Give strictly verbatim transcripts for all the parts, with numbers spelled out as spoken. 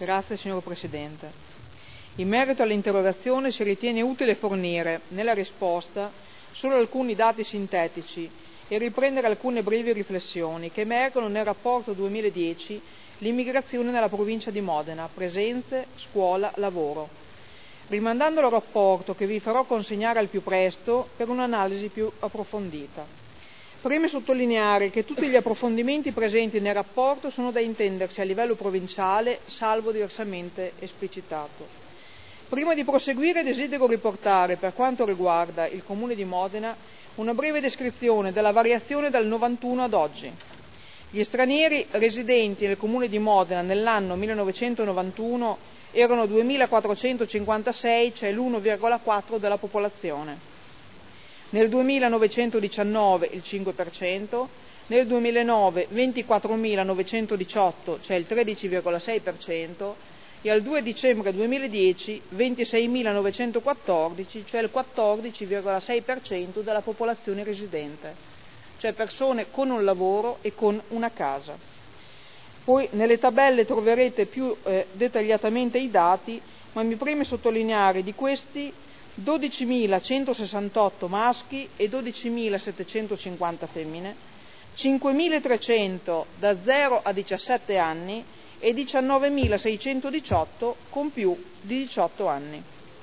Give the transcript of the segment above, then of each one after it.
Grazie, signor Presidente. In merito all'interrogazione si ritiene utile fornire, nella risposta, solo alcuni dati sintetici e riprendere alcune brevi riflessioni che emergono nel rapporto duemiladieci L'immigrazione nella provincia di Modena, presenze, scuola, lavoro, rimandando al rapporto che vi farò consegnare al più presto per un'analisi più approfondita. Preme sottolineare che tutti gli approfondimenti presenti nel rapporto sono da intendersi a livello provinciale, salvo diversamente esplicitato. Prima di proseguire desidero riportare, per quanto riguarda il Comune di Modena, una breve descrizione della variazione dal novantuno ad oggi. Gli stranieri residenti nel Comune di Modena nell'anno millenovecentonovantuno erano duemilaquattrocentocinquantasei, cioè l'uno virgola quattro della popolazione. Nel duemilanovecentodiciannove il cinque per cento, nel duemilanove ventiquattromilanovecentodiciotto, cioè il tredici virgola sei per cento, e al due dicembre duemiladieci ventiseimilanovecentoquattordici, cioè il quattordici virgola sei per cento della popolazione residente, cioè persone con un lavoro e con una casa. Poi nelle tabelle troverete più eh, dettagliatamente i dati, ma mi preme sottolineare di questi dodicimilacentosessantotto maschi e dodicimilasettecentocinquanta femmine, cinquemilatrecento da zero a diciassette anni e diciannovemilaseicentodiciotto con più di diciotto anni.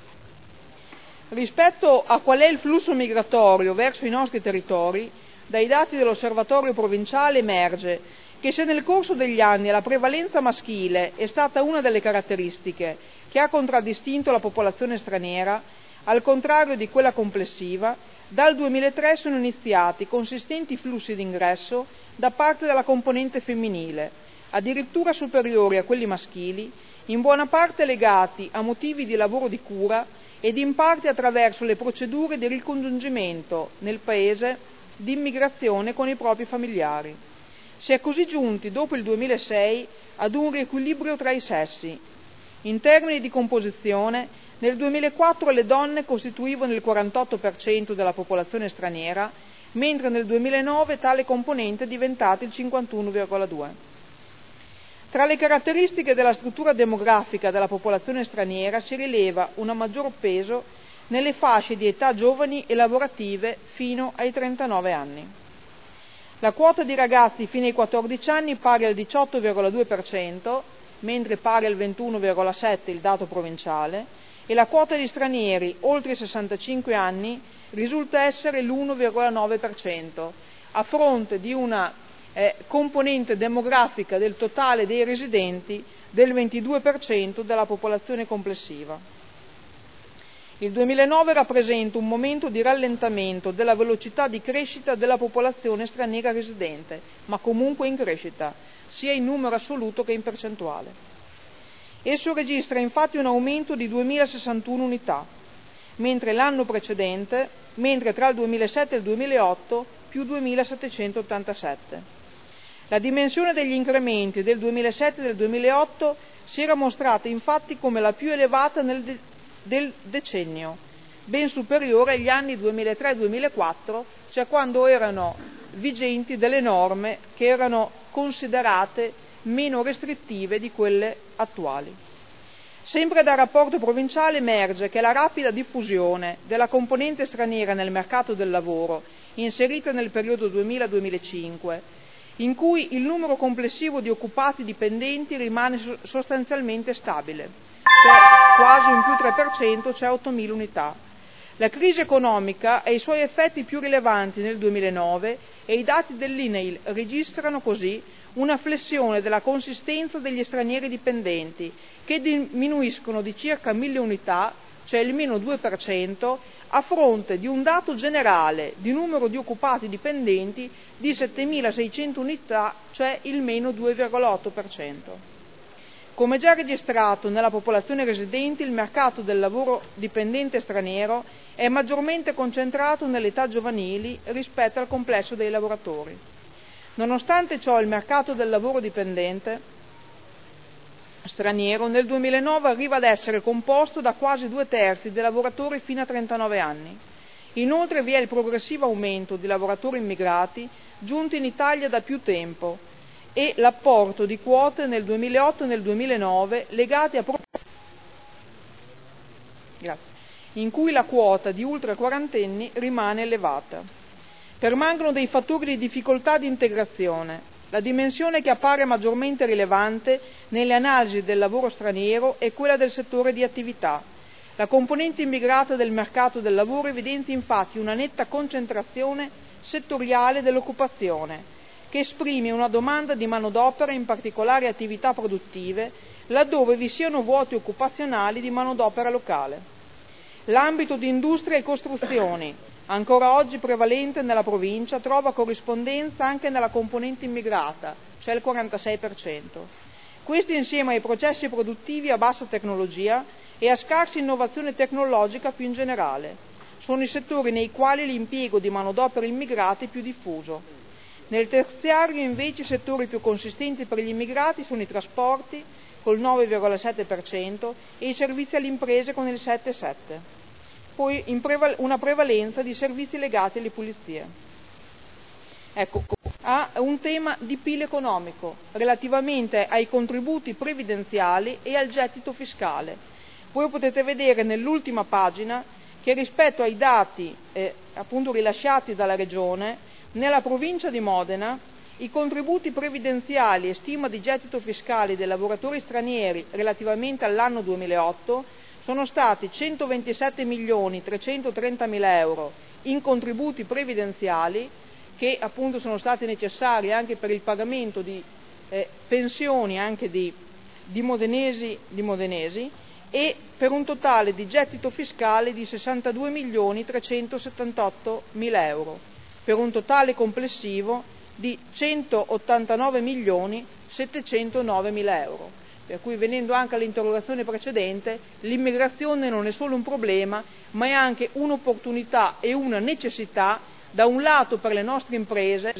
Rispetto a qual è il flusso migratorio verso i nostri territori, dai dati dell'Osservatorio provinciale emerge che se nel corso degli anni la prevalenza maschile è stata una delle caratteristiche che ha contraddistinto la popolazione straniera, al contrario di quella complessiva, dal duemilatré sono iniziati consistenti flussi d'ingresso da parte della componente femminile, addirittura superiori a quelli maschili, in buona parte legati a motivi di lavoro di cura ed in parte attraverso le procedure di ricongiungimento nel Paese di immigrazione con i propri familiari. Si è così giunti, dopo il duemilasei, ad un riequilibrio tra i sessi. In termini di composizione, nel duemilaquattro le donne costituivano il quarantotto per cento della popolazione straniera, mentre nel duemilanove tale componente è diventata il cinquantuno virgola due per cento. Tra le caratteristiche della struttura demografica della popolazione straniera si rileva un maggior peso nelle fasce di età giovani e lavorative fino ai trentanove anni. La quota di ragazzi fino ai quattordici anni pari al diciotto virgola due per cento, mentre pari al ventuno virgola sette per cento il dato provinciale, e la quota di stranieri oltre i sessantacinque anni risulta essere l'uno virgola nove per cento, a fronte di una eh, componente demografica del totale dei residenti del ventidue per cento della popolazione complessiva. Il duemilanove rappresenta un momento di rallentamento della velocità di crescita della popolazione straniera residente, ma comunque in crescita, sia in numero assoluto che in percentuale. Esso registra infatti un aumento di duemilasessantuno unità, mentre l'anno precedente, mentre tra il duemilasette e il duemilaotto più duemilasettecentottantasette. La dimensione degli incrementi del duemilasette e del duemilaotto si era mostrata infatti come la più elevata nel de- del decennio, ben superiore agli anni duemilatré duemilaquattro, cioè quando erano vigenti delle norme che erano considerate meno restrittive di quelle attuali. Sempre dal rapporto provinciale emerge che la rapida diffusione della componente straniera nel mercato del lavoro, inserita nel periodo duemila duemilacinque, in cui il numero complessivo di occupati dipendenti rimane sostanzialmente stabile, cioè quasi un più tre per cento, cioè ottomila unità. La crisi economica ha i suoi effetti più rilevanti nel duemilanove e i dati dell'I N A I L registrano così una flessione della consistenza degli stranieri dipendenti che diminuiscono di circa mille unità, cioè il meno due per cento, a fronte di un dato generale di numero di occupati dipendenti di settemilaseicento unità, cioè il meno due virgola otto per cento. Come già registrato nella popolazione residente, il mercato del lavoro dipendente straniero è maggiormente concentrato nelle età giovanili rispetto al complesso dei lavoratori. Nonostante ciò, il mercato del lavoro dipendente straniero nel duemilanove arriva ad essere composto da quasi due terzi dei lavoratori fino a trentanove anni. Inoltre vi è il progressivo aumento di lavoratori immigrati giunti in Italia da più tempo e l'apporto di quote nel duemilaotto e nel duemilanove legati a Grazie. in cui la quota di ultraquarantenni rimane elevata. Permangono dei fattori di difficoltà di integrazione. La dimensione che appare maggiormente rilevante nelle analisi del lavoro straniero è quella del settore di attività. La componente immigrata del mercato del lavoro evidenzia infatti una netta concentrazione settoriale dell'occupazione, che esprime una domanda di manodopera in particolari attività produttive, laddove vi siano vuoti occupazionali di manodopera locale. L'ambito di industria e costruzioni, ancora oggi prevalente nella provincia, trova corrispondenza anche nella componente immigrata, cioè il quarantasei per cento. Questo insieme ai processi produttivi a bassa tecnologia e a scarsa innovazione tecnologica più in generale. Sono i settori nei quali l'impiego di manodopera immigrata è più diffuso. Nel terziario invece i settori più consistenti per gli immigrati sono i trasporti col nove virgola sette per cento e i servizi alle imprese con il sette virgola sette per cento. Poi in preval- una prevalenza di servizi legati alle pulizie. Ecco, ha un tema di P I L economico relativamente ai contributi previdenziali e al gettito fiscale. Voi potete vedere nell'ultima pagina che rispetto ai dati eh, appunto rilasciati dalla Regione, nella provincia di Modena i contributi previdenziali e stima di gettito fiscale dei lavoratori stranieri relativamente all'anno duemilaotto sono stati centoventisette milioni trecentotrentamila euro in contributi previdenziali che appunto sono stati necessari anche per il pagamento di eh, pensioni anche di, di, modenesi, di modenesi e per un totale di gettito fiscale di sessantadue milioni trecentosettantottomila euro, per un totale complessivo di centottantanove milioni settecentonovemila euro. Per cui, venendo anche all'interrogazione precedente, l'immigrazione non è solo un problema, ma è anche un'opportunità e una necessità, da un lato per le nostre imprese,